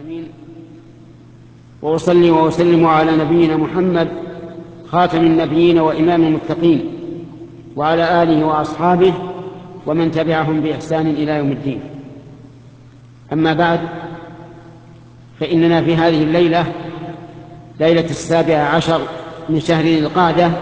العالمين، وأصلي وأسلم على نبينا محمد خاتم النبيين وإمام المتقين، وعلى آله وأصحابه ومن تبعهم بإحسان إلى يوم الدين. أما بعد، فإننا في هذه الليلة، ليلة 17 من شهر ذي القعدة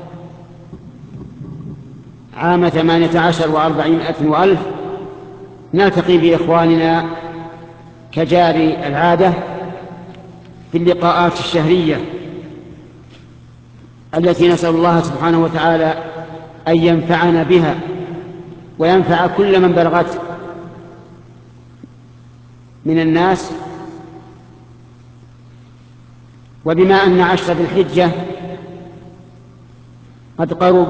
عام 18 و400 وألف، نلتقي بإخواننا كجاري العادة في اللقاءات الشهرية التي نسأل الله سبحانه وتعالى أن ينفعنا بها وينفع كل من بلغت من الناس. وبما أن عشر ذي الحجة قد قرب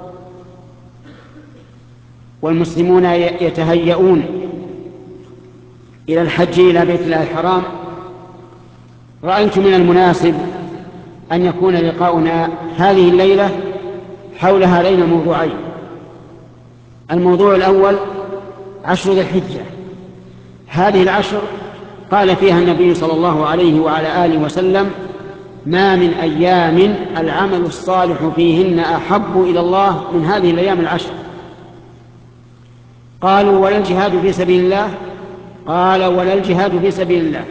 والمسلمون يتهيئون إلى الحج إلى بيت الله الحرام، رأيت من المناسب أن يكون لقاؤنا هذه الليلة حول هذين الموضوعين. الموضوع الأول عشر ذي الحجة. هذه العشر قال فيها النبي صلى الله عليه وعلى آله وسلم: ما من أيام العمل الصالح فيهن أحب إلى الله من هذه الأيام العشر. قالوا: ولا الجهاد في سبيل الله؟ قال: ولا الجهاد في سبيل الله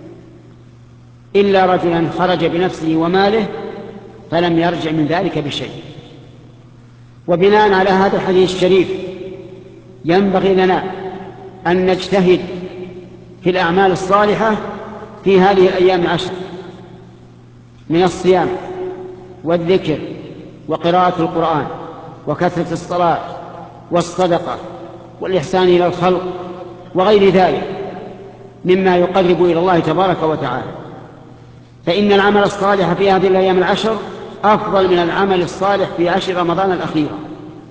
إلا رجلا خرج بنفسه وماله فلم يرجع من ذلك بشيء. وبناء على هذا الحديث الشريف ينبغي لنا أن نجتهد في الأعمال الصالحة في هذه الأيام العشر من الصيام والذكر وقراءة القرآن وكثرة الصلاة والصدقة والإحسان إلى الخلق وغير ذلك مما يقرب إلى الله تبارك وتعالى. فإن العمل الصالح في هذه الأيام العشر أفضل من العمل الصالح في عشر رمضان الأخيرة،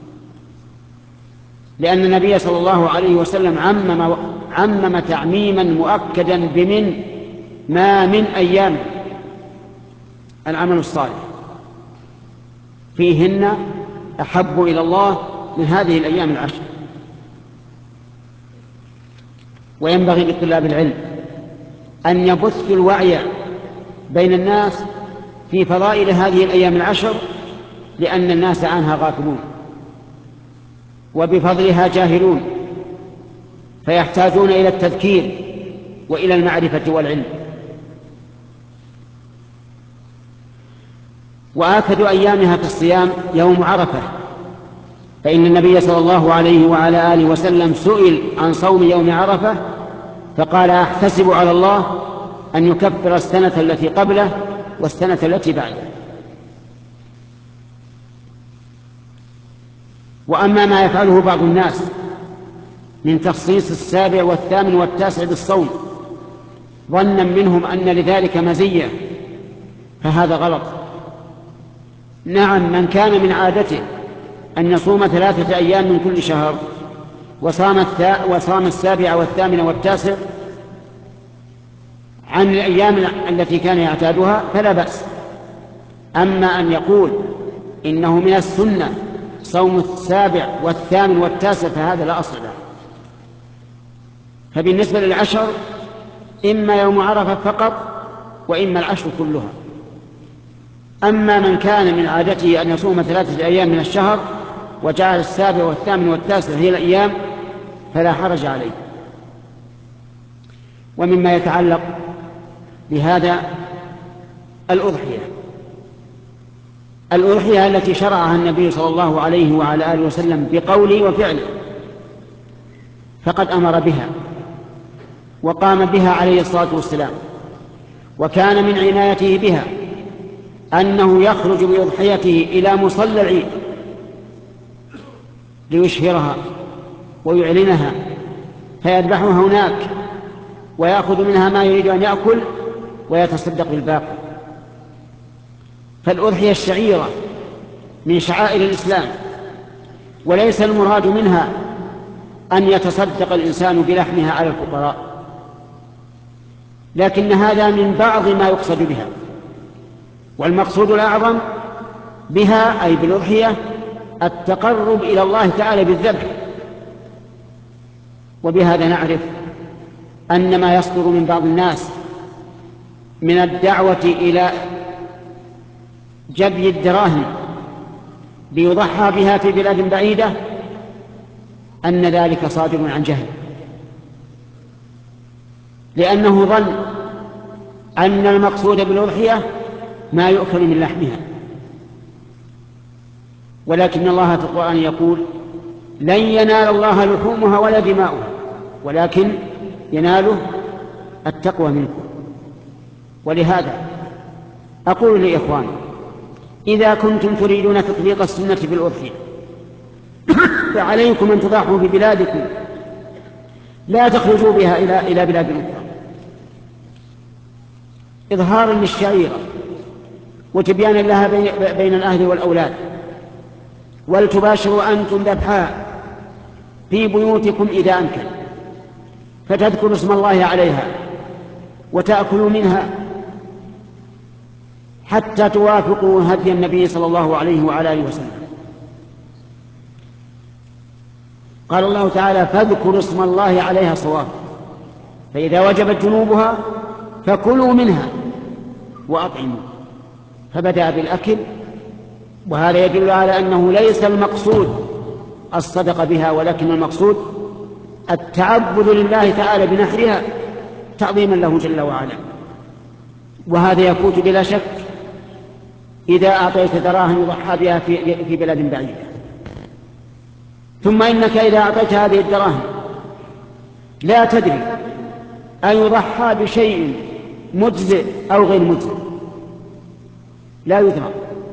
لأن النبي صلى الله عليه وسلم عمم تعميما مؤكدا بمن ما من أيام العمل الصالح فيهن أحب إلى الله من هذه الأيام العشر. وينبغي لطلاب العلم أن يبثوا الوعي بين الناس في فضائل هذه الأيام العشر، لأن الناس عنها غافلون وبفضلها جاهلون، فيحتاجون إلى التذكير وإلى المعرفة والعلم. وآكد أيامها في الصيام يوم عرفة، فإن النبي صلى الله عليه وعلى آله وسلم سئل عن صوم يوم عرفة فقال: أحتسب على الله أن يكفر السنة التي قبله والسنة التي بعده. وأما ما يفعله بعض الناس من تخصيص 7 و8 و9 بالصوم ظنا منهم أن لذلك مزية، فهذا غلط. نعم، من كان من عادته أن يصوم 3 أيام من كل شهر وصام 7 و8 و9 عن الأيام التي كان يعتادها فلا بأس. أما أن يقول إنه من السنة صوم 7 و8 و9 فهذا لا أصل له. فبالنسبة للعشر إما يوم عرفة فقط وإما العشر كلها. أما من كان من عادته أن يصوم 3 أيام من الشهر وجعل 7 و8 و9 هي الأيام فلا حرج عليه. ومما يتعلق بهذا الأضحية التي شرعها النبي صلى الله عليه وعلى آله وسلم بقوله وفعله، فقد أمر بها وقام بها عليه الصلاة والسلام، وكان من عنايته بها أنه يخرج بأضحيته إلى مصلى العيد ليشهرها ويعلنها، فيذبحها هناك ويأخذ منها ما يريد أن يأكل ويتصدق بالباقي. فالأضحية الشعيرة من شعائر الإسلام، وليس المراد منها أن يتصدق الإنسان بلحمها على الفقراء، لكن هذا من بعض ما يقصد بها. والمقصود الأعظم بها أي بالأضحية التقرب إلى الله تعالى بالذبح. وبهذا نعرف أن ما يصدر من بعض الناس من الدعوة إلى جبي الدراهم ليضحى بها في بلاد بعيدة أن ذلك صادر عن جهل، لأنه ظن أن المقصود بالأضحية ما يؤكل من لحمها، ولكن الله في القرآن يقول: لن ينال الله لحومها ولا دماؤها ولكن يناله التقوى منكم. ولهذا أقول لإخواني: إذا كنتم تريدون تطبيق السنة في الأضحية فعليكم أن تضحوا في بلادكم، لا تخرجوا بها إلى بلاد أخرى، إظهارا للشعيرة وتبيانا لها بين الأهل والأولاد. ولتباشروا أنتم ذبحها في بيوتكم إذا أمكن، فتذكروا اسم الله عليها وتأكلوا منها حتى توافقوا هدي النبي صلى الله عليه وعلى آله وسلم. قال الله تعالى: فاذكروا اسم الله عليها صواب، فإذا وجبت جنوبها فكلوا منها وأطعموا. فبدأ بالأكل، وهذا يدل على أنه ليس المقصود الصدقة بها، ولكن المقصود التعبد لله تعالى بنحرها تعظيما له جل وعلا. وهذا يفوت بلا شك إذا أعطيت دراهم يضحى بها في بلد بعيدة. ثم إنك إذا أعطيت هذه الدراهم لا تدري أن يضحى بشيء مجزئ أو غير مجزئ، لا يدرى.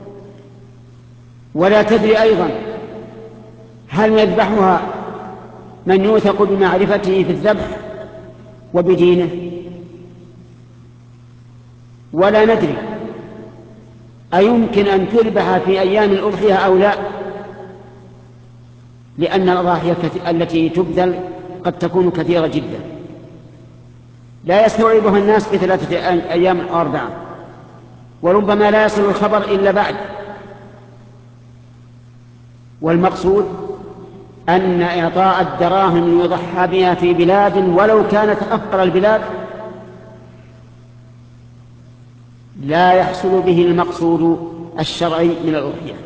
ولا تدري أيضا هل يذبحها من يوثق بمعرفته في الذبح وبدينه، ولا ندري أيمكن أن تذبح في أيام الأضحية أو لا، لأن الأضاحي التي تبذل قد تكون كثيرة جدا لا يستوعبها الناس في 3 أيام أو 4، وربما لا يصل الخبر إلا بعد. والمقصود أن إعطاء الدراهم يضحى بها في بلاد ولو كانت أفقر البلاد لا يحصل به المقصود الشرعي من الأضحية.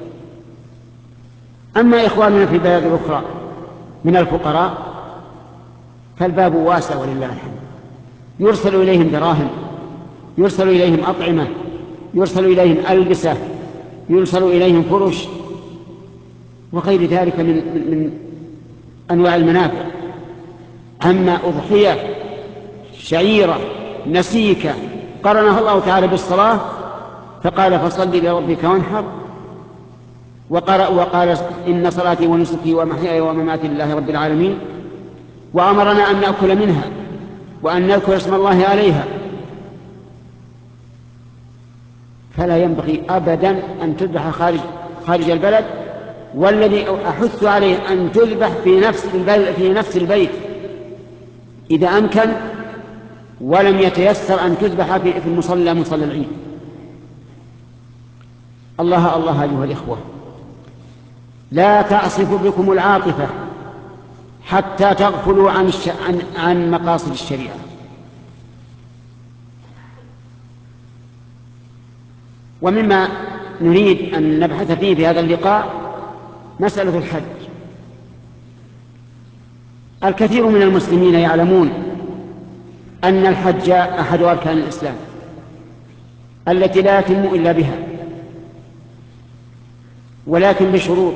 أما إخواننا في البلاد الأخرى من الفقراء فالباب واسع ولله الحمد، يرسل إليهم دراهم، يرسل إليهم أطعمة، يرسل إليهم ألبسة، يرسل إليهم فرش وغير ذلك من أنواع المنافع. أما أضحية شعيرة نسيكة قرنها الله تعالى بالصلاة فقال: فصل لربك وانحر، وقال: إن صلاتي ونسكي ومحياي ومماتي لله رب العالمين، وأمرنا أن نأكل منها وأن نذكر اسم الله عليها. فلا ينبغي أبدا أن تذبح خارج البلد، والذي أحث عليه أن تذبح في نفس البيت إذا أمكن، ولم يتيسر أن تذبح في المصلى مصلى العيد. الله الله أيها الإخوة، لا تعصف بكم العاطفة حتى تغفلوا عن مقاصد الشريعة. ومما نريد أن نبحث فيه في هذا اللقاء مسألة الحج. الكثير من المسلمين يعلمون أن الحج أحد أركان الإسلام التي لا يتم إلا بها، ولكن بشروط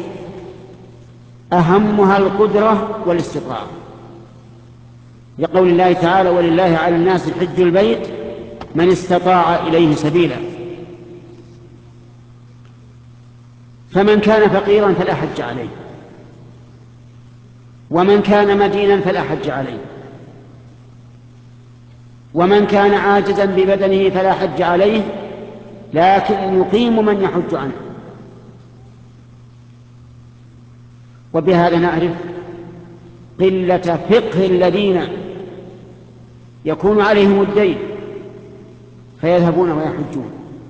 أهمها القدرة والاستطاعة، لقول الله تعالى: ولله على الناس حج البيت من استطاع إليه سبيلا. فمن كان فقيرا فلا حج عليه، ومن كان مدينا فلا حج عليه، ومن كان عاجزا ببدنه فلا حج عليه، لكن يقيم من يحج عنه. وبهذا نعرف قلة فقه الذين يكون عليهم الدين فيذهبون ويحجون،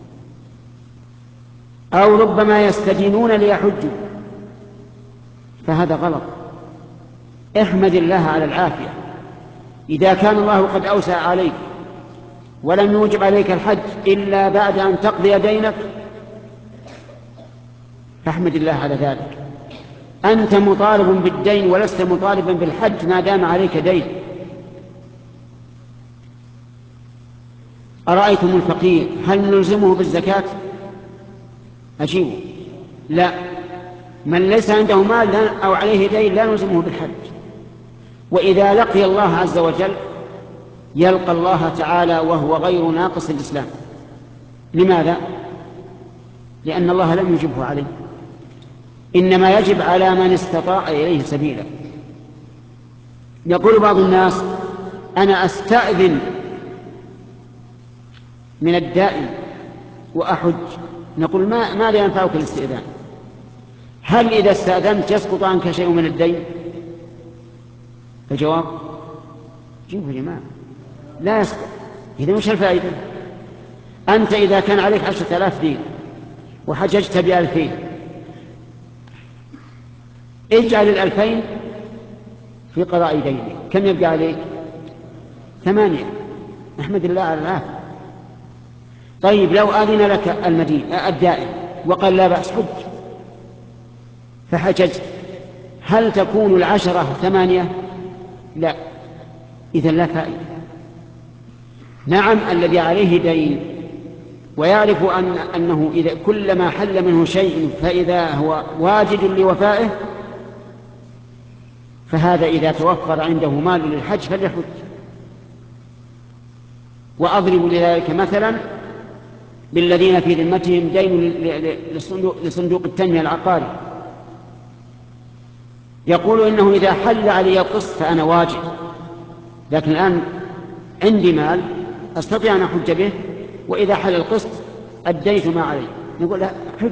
أو ربما يستدينون ليحجوا، فهذا غلط. احمد الله على العافية، إذا كان الله قد أوسع عليك ولم يوجب عليك الحج إلا بعد أن تقضي دينك فاحمد الله على ذلك. أنت مطالب بالدين ولست مطالبا بالحج ما دام عليك دين. أرأيتم الفقير هل نلزمه بالزكاة؟ أجيبوا لا. من ليس عنده مال أو عليه دين لا نلزمه بالحج. وإذا لقي الله عز وجل يلقى الله تعالى وهو غير ناقص الإسلام. لماذا؟ لأن الله لم يجبه عليه، إنما يجب على من استطاع إليه سبيلا. يقول بعض الناس أنا أستأذن من الدائن وأحج. نقول ماذا ينفعك الاستئذان؟ هل إذا استأذنت يسقط عنك شيء من الدين؟ الجواب جيبوا يا جماعة لا يسقط. إذا مش الفائدة؟ أنت إذا كان عليك 10,000 دين وحججت ب2000 اجعل 2000 في قضاء دينك، كم يبقى عليك؟ 8. احمد الله على العافية. طيب لو آذن لك الدائن وقال لا بأس حج فحججت، هل تكون 10 8؟ لا. إذن لا فائدة. نعم الذي عليه دين ويعرف أنه إذا كلما حل منه شيء فإذا هو واجد لوفائه فهذا إذا توفر عنده مال للحج فليحج. وأضرب لذلك مثلا بالذين في ذمتهم دين لصندوق التنمية العقاري، يقول إنه إذا حل علي القسط فأنا واجب، لكن الآن عندي مال أستطيع أن أحج به، وإذا حل القسط أديت ما علي. نقول لا حج،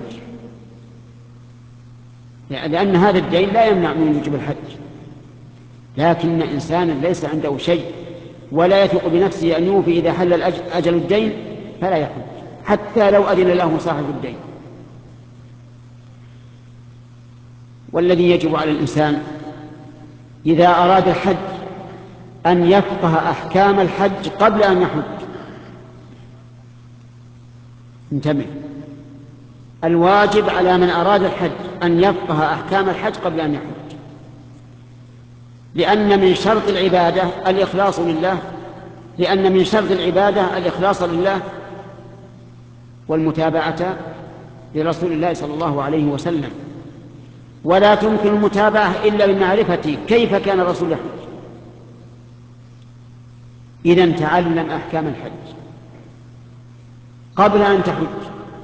لأن هذا الدين لا يمنع من وجوب الحج. لكن إنسانا ليس عنده شيء ولا يثق بنفسه أن يوفي إذا حل أجل الدين فلا يحج حتى لو أذن له صاحب الدين. والذي يجب على الإنسان إذا أراد الحج أن يفقه أحكام الحج قبل أن يحج. انتبه، الواجب على من أراد الحج أن يفقه أحكام الحج قبل أن يحج، لأن من شرط العبادة الإخلاص لله، لأن من شرط العبادة الإخلاص لله والمتابعة لرسول الله صلى الله عليه وسلم، ولا تمكن المتابعة إلا بمعرفة كيف كان الرسول يحج. إذن تعلم أحكام الحج قبل أن تحج.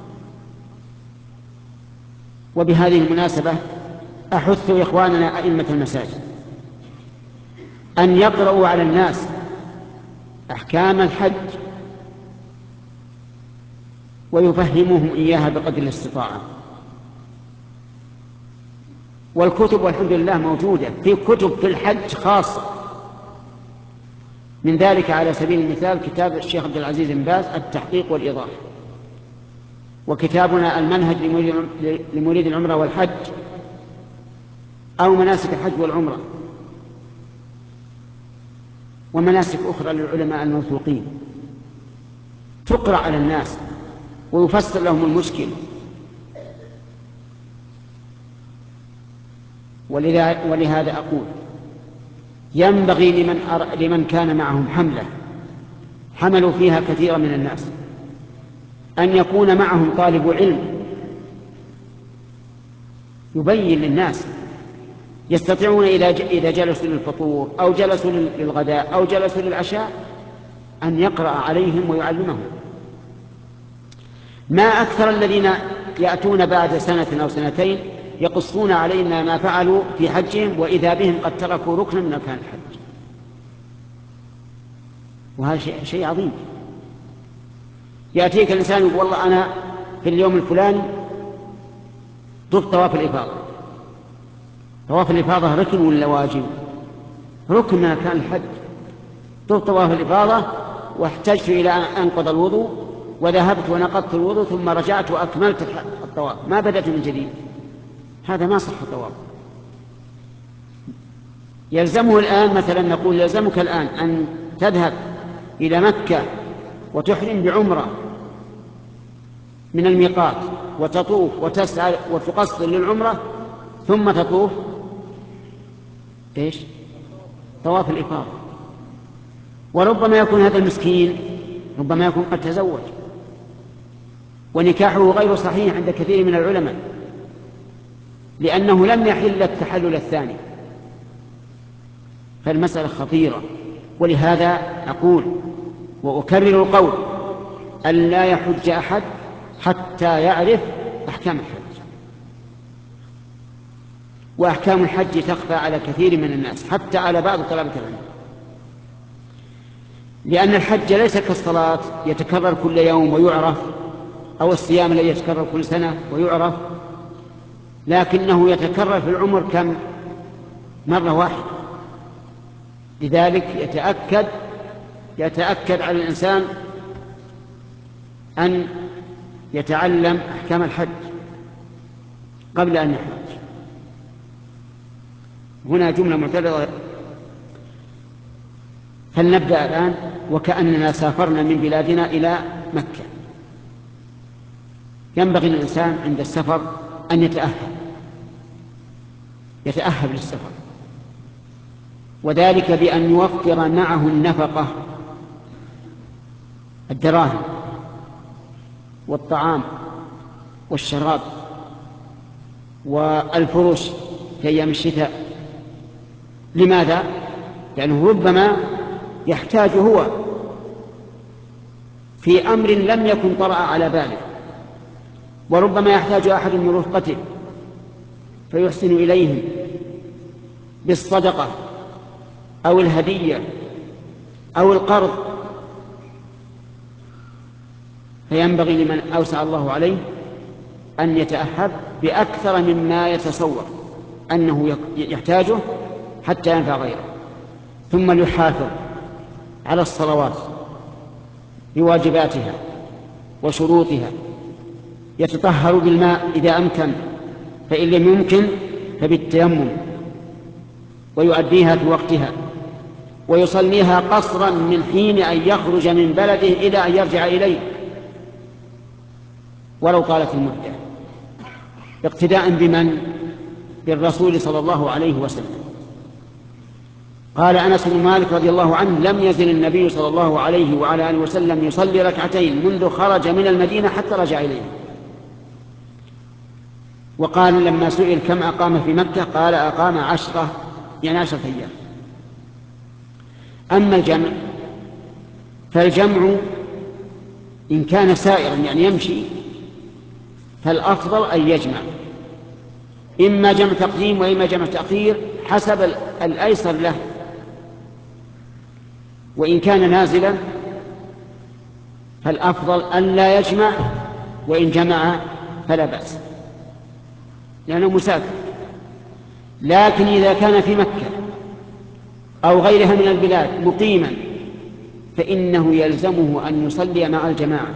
وبهذه المناسبة أحث إخواننا أئمة المساجد أن يقرأوا على الناس أحكام الحج ويفهموهم إياها بقدر الاستطاعة. والكتب والحمد لله موجودة، في كتب في الحج خاصة، من ذلك على سبيل المثال كتاب الشيخ عبد العزيز بن باز التحقيق والإيضاح، وكتابنا المنهج لمريد العمرة والحج أو مناسك الحج والعمرة، ومناسك أخرى للعلماء الموثوقين تقرأ على الناس ويفسر لهم المشكل. ولهذا أقول ينبغي لمن كان معهم حملة حملوا فيها كثيرا من الناس أن يكون معهم طالب علم يبين للناس، يستطيعون إذا جلسوا للفطور أو جلسوا للغداء أو جلسوا للعشاء أن يقرأ عليهم ويعلمهم. ما أكثر الذين يأتون بعد سنة أو سنتين يقصون علينا ما فعلوا في حجهم وإذا بهم قد تركوا ركنا من أركان الحج، وهذا شيء عظيم. يأتيك الإنسان يقول والله أنا في اليوم الفلاني طفت طواف الإفاضة. طواف الإفاضة ركن ولا واجب؟ ركن من أركان الحج. طفت طواف الإفاضة واحتجت إلى أن أنقض الوضوء وذهبت ونقضت الوضوء ثم رجعت وأكملت الطواف، ما بدأت من جديد، هذا ما صح الطواف. يلزمه الآن مثلا نقول يلزمك الآن أن تذهب إلى مكة وتحرم بعمرة من الميقات وتطوف وتسعى وتقصر للعمرة ثم تطوف إيش؟ طواف الإفاضة. وربما يكون هذا المسكين ربما يكون قد تزوج ونكاحه غير صحيح عند كثير من العلماء لأنه لم يحل التحلل الثاني، فالمسألة خطيرة. ولهذا أقول وأكرر القول أن لا يحج أحد حتى يعرف أحكام الحج، وأحكام الحج تخفى على كثير من الناس حتى على بعض طلبة العلم، لأن الحج ليس كالصلاة يتكرر كل يوم ويعرف، أو الصيام الذي يتكرر كل سنة ويعرف، لكنه يتكرر في العمر كم مرة واحدة. لذلك يتأكد على الإنسان أن يتعلم أحكام الحج قبل أن يحج. هنا جملة معترضة. فلنبدأ الآن وكأننا سافرنا من بلادنا إلى مكة. ينبغي للإنسان عند السفر أن يتأهب للسفر، وذلك بأن يوفر معه النفقة، الدراهم والطعام والشراب والفروش في أيام الشتاء. لماذا؟ لأنه ربما يحتاج هو في أمر لم يكن طرأ على باله، وربما يحتاج أحد من رفقته فيحسن إليهم بالصدقة أو الهدية أو القرض، فينبغي لمن أوسع الله عليه أن يتأهب بأكثر مما يتصور أنه يحتاجه حتى ينفع غيره. ثم ليحافظ على الصلوات بواجباتها وشروطها، يتطهر بالماء إذا أمكن، فإن لم يمكن فبالتيمم، ويؤديها في وقتها، ويصليها قصرا من حين أن يخرج من بلده إلى أن يرجع إليه ولو طالت المدة، اقتداء بمن؟ بالرسول صلى الله عليه وسلم. قال أنس بن مالك رضي الله عنه: لم يزل النبي صلى الله عليه وعلى آله وسلم يصلي ركعتين منذ خرج من المدينة حتى رجع إليه. وقال لما سئل كم أقام في مكة قال أقام 10 أيام. أما الجمع فالجمع إن كان سائرا يعني يمشي فالأفضل أن يجمع، إما جمع تقديم وإما جمع تأخير حسب الأيسر له. وإن كان نازلا فالأفضل أن لا يجمع، وإن جمع فلا بأس لأنه مسافر. لكن إذا كان في مكة أو غيرها من البلاد مقيما فإنه يلزمه أن يصلي مع الجماعة،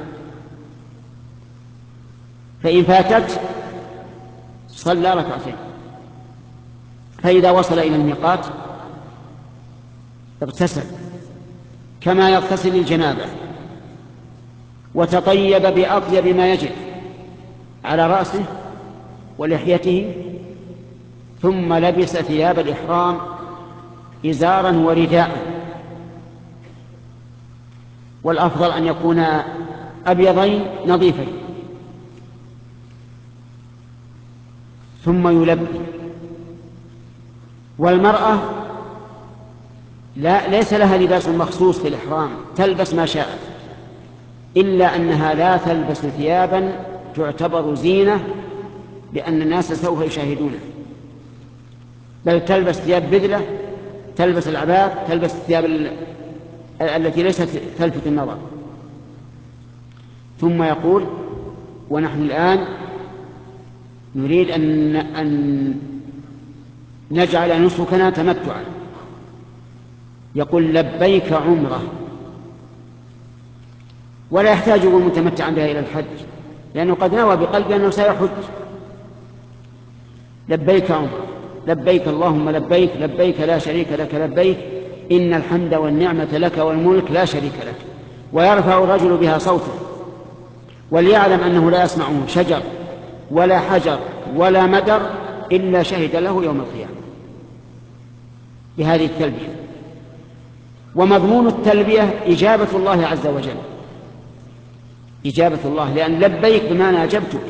فإن فاتت صلى ركعتين. فإذا وصل إلى الميقات اغتسل كما يغتسل الجنابة، وتطيب بأطيب ما يجب على رأسه ولحيته، ثم لبس ثياب الإحرام إزارا ورداء، والأفضل أن يكون أبيضين نظيفين، ثم يلبي. والمرأة ليس لها لباس مخصوص في الإحرام، تلبس ما شاءت، إلا أنها لا تلبس ثيابا تعتبر زينة لأن الناس سوف يشاهدونه، بل تلبس ثياب بذلة، تلبس العباءة، تلبس الثياب التي ليست تلفت النظر. ثم يقول: ونحن الآن نريد أن نجعل نسكنا تمتعا، يقول: لبيك عمرة، ولا يحتاج متمتعا بها إلى الحج لأنه قد نوى بقلبه أنه سيحج. لبيك عمرة، لبيك اللهم لبيك لبيك لا شريك لك لبيك إن الحمد والنعمة لك والملك لا شريك لك، ويرفع الرجل بها صوته، وليعلم أنه لا يسمعه شجر ولا حجر ولا مدر إلا شهد له يوم القيامة بهذه التلبية. ومضمون التلبية إجابة الله عز وجل، إجابة الله، لأن لبيك بمعنى أجبتك.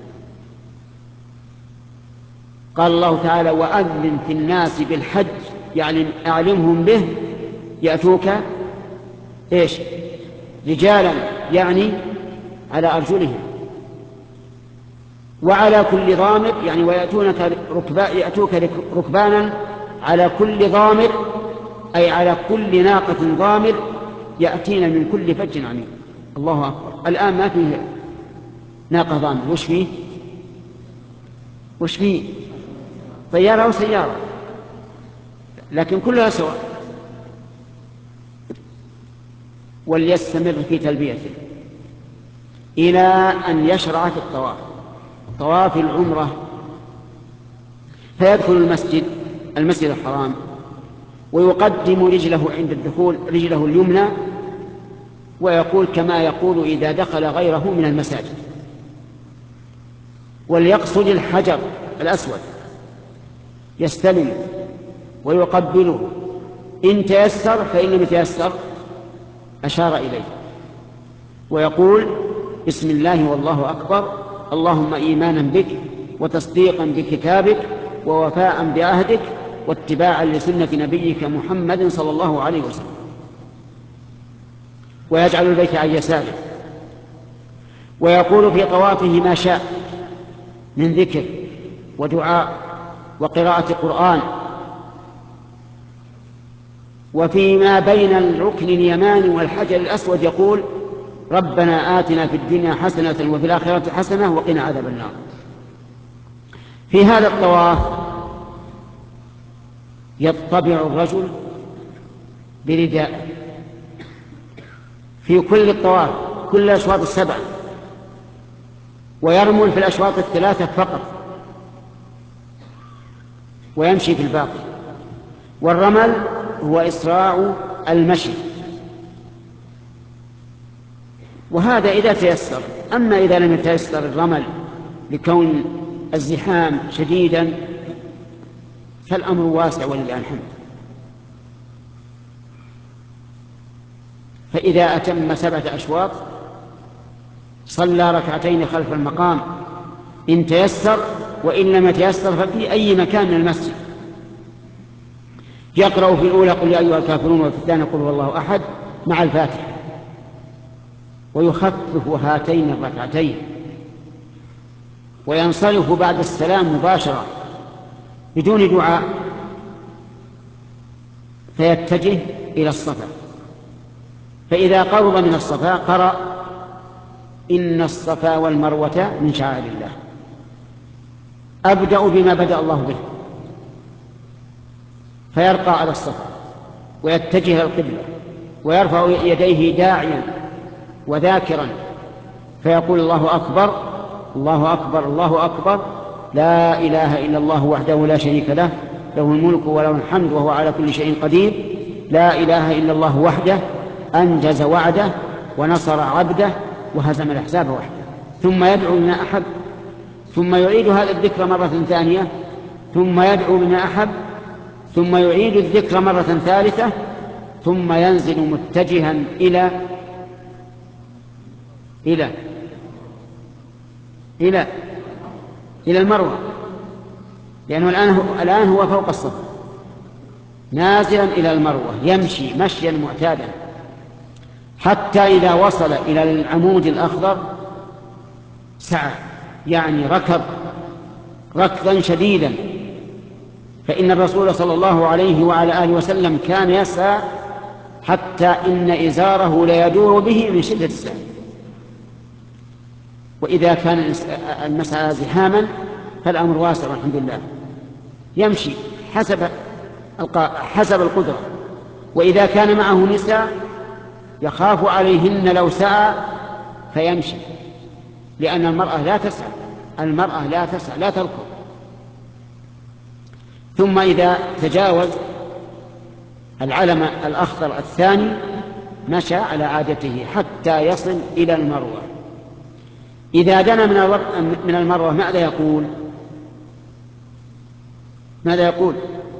قال الله تعالى وأذن في الناس بالحج، يعني أعلمهم به، يأتوك إيش؟ رجالا، يعني على أرجلهم، وعلى كل ضامر، يعني يأتوك ركبانا على كل ضامر، أي على كل ناقة ضامر يأتين من كل فج عميق. الله أكبر. الآن ما فيه ناقة ضامر، وش فيه طيارة أو سيارة، لكن كلها سواء. وليستمر في تلبيته إلى أن يشرع في الطواف، طواف العمرة، فيدخل المسجد الحرام، ويقدم رجله عند الدخول، رجله اليمنى، ويقول كما يقول إذا دخل غيره من المساجد، وليقصد الحجر الأسود، يستلم ويقبله إن تيسر، فإن لم يتيسر أشار إليه ويقول بسم الله والله أكبر، اللهم إيمانا بك وتصديقا بكتابك ووفاء بعهدك واتباعا لسنة نبيك محمد صلى الله عليه وسلم، ويجعل البيت عن يساره، ويقول في طوافه ما شاء من ذكر ودعاء وقراءة قرآن. وفيما بين الركن اليماني والحجر الأسود يقول ربنا آتنا في الدنيا حسنة وفي الآخرة حسنة وقنا عذاب النار. في هذا الطواف يطبع الرجل برداء في كل الطواف، كل الأشواط السبعة، ويرمل في الأشواط الثلاثة فقط، ويمشي في الباقي. والرمل هو إسراع المشي، وهذا إذا تيسر. أما إذا لم يتيسر الرمل لكون الزحام شديدا فالأمر واسع ولله الحمد. فإذا أتم 7 أشواط صلى ركعتين خلف المقام إن تيسر، وإن لم يتيسر ففي أي مكان من المسجد. يقرأ في الأولى قل يا أيها الكافرون، وفي الثانية قل هو الله أحد مع الفاتحة، ويخفف هاتين الركعتين، وينصرف بعد السلام مباشرة بدون دعاء، فيتجه إلى الصفا. فإذا قرب من الصفا قرأ إن الصفا والمروة من شعائر الله، أبدأ بما بدأ الله به، فيرقى على الصفا ويتجه إلى القبلة ويرفع يديه داعيا وذاكرا، فيقول الله أكبر الله أكبر الله أكبر، لا إله إلا الله وحده لا شريك له، له الملك وله الحمد وهو على كل شيء قدير، لا إله إلا الله وحده أنجز وعده ونصر عبده وهزم الأحزاب وحده. ثم يدعو بما أحب، ثم يعيد هذا الذكر مرة ثانية، ثم يدعو بما أحب، ثم يعيد الذكر مرة ثالثة، ثم ينزل متجها إلى المروة، لأنه الآن هو فوق الصفا، نازلا إلى المروة يمشي مشيا معتادا حتى إذا وصل إلى العمود الأخضر سعى، يعني ركض ركضا شديدا. فإن الرسول صلى الله عليه وعلى آله وسلم كان يسعى حتى إن إزاره ليدور به من شدة السعي. وإذا كان المسعى زحاما فالأمر واسع الحمد لله، يمشي حسب القدرة. وإذا كان معه نساء يخاف عليهن لو سعى فيمشي، لأن المرأة لا تسعى لا تركض. ثم إذا تجاوز العلم الأخضر الثاني مشى على عادته حتى يصل إلى المروة. إذا دنا من المروة ماذا يقول؟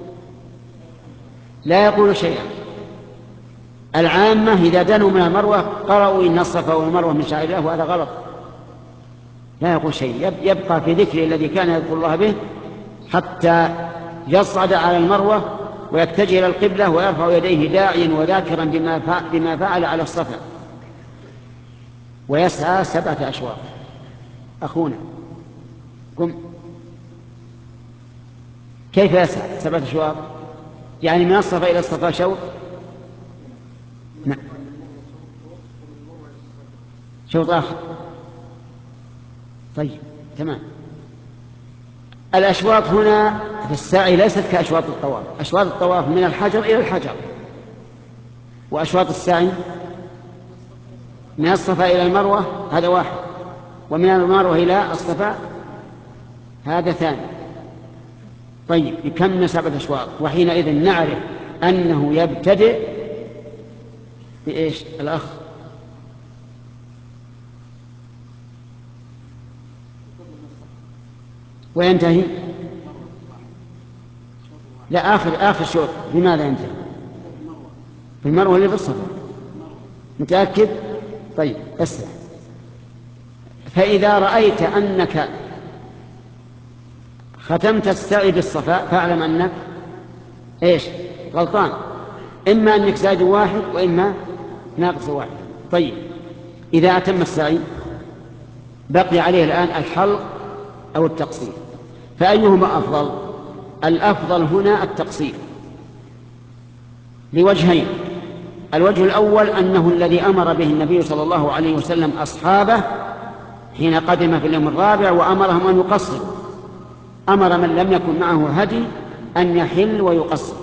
لا يقول شيئا. العامة إذا دنوا من المروة قرأوا إن الصفا والمروة من شعائر الله، وهذا غلط. لا يقول شيء، يبقى في ذكره الذي كان يذكر الله به حتى يصعد على المروة ويتجه إلى القبلة ويرفع يديه داعيا وذاكرا بما فعل على الصفا، ويسعى 7 أشواط. أخونا قم. كيف يسعى 7 أشواط؟ يعني من الصفا إلى الصفا شوط؟ نعم، شوط آخر. طيب تمام. الأشواط هنا في السعي ليست كأشواط الطواف. أشواط الطواف من الحجر إلى الحجر، وأشواط السعي من الصفا إلى المروة هذا واحد، ومن المروة إلى الصفا هذا ثاني. طيب يكمل 7 أشواط، وحينئذ نعرف أنه يبتدئ بإيش الأخ؟ وينتهي؟ لا، آخر شوط بماذا ينتهي؟ بالمروة اللي بالصفا. متأكد؟ طيب اسمع. فإذا رأيت أنك ختمت السعي بالصفا فاعلم أنك إيش؟ غلطان. إما أنك زائد 1 وإما ناقص 1. طيب إذا أتم السعي بقي عليه الآن الحلق أو التقصير، فأيهما أفضل؟ الأفضل هنا التقصير لوجهين. الوجه الأول أنه الذي أمر به النبي صلى الله عليه وسلم أصحابه حين قدم في اليوم الرابع وأمرهم أن يقصروا، أمر من لم يكن معه هدي أن يحل ويقصر.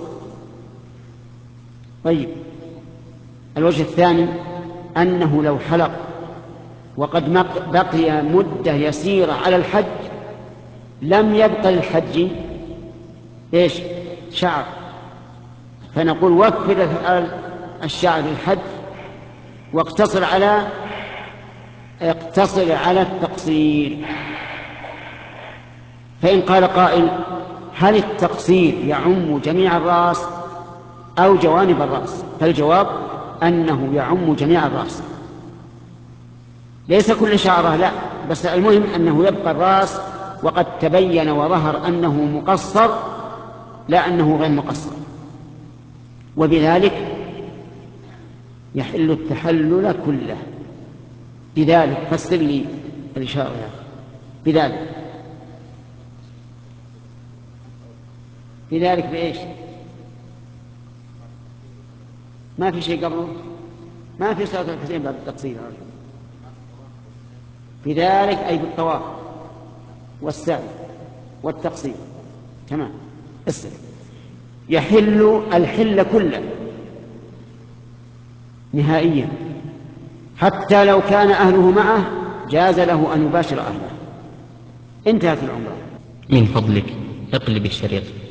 طيب الوجه الثاني أنه لو حلق وقد بقي مدة يسيرة على الحج لم يبقى للحج إيش؟ شعر، فنقول وفر الشعر للحج واقتصر على التقصير. فإن قال قائل هل التقصير يعم جميع الرأس أو جوانب الرأس؟ فالجواب أنه يعم جميع الرأس، ليس كل شعره لا، بس المهم أنه يبقى الرأس وقد تبين وظهر أنه مقصر لا أنه غير مقصر، وبذلك يحل التحلل كله. بذلك فسر لي الإشارة يا أخي. بذلك بإيش؟ ما في شيء قبله، ما في صلاة الحسين بعد التقصير. بذلك أي بالطواف والسعي والتقصير. تمام. اسم يحل الحل كله نهائيا، حتى لو كان أهله معه جاز له أن يباشر أهله. انتهت العمرة. من فضلك اقلب الشريط.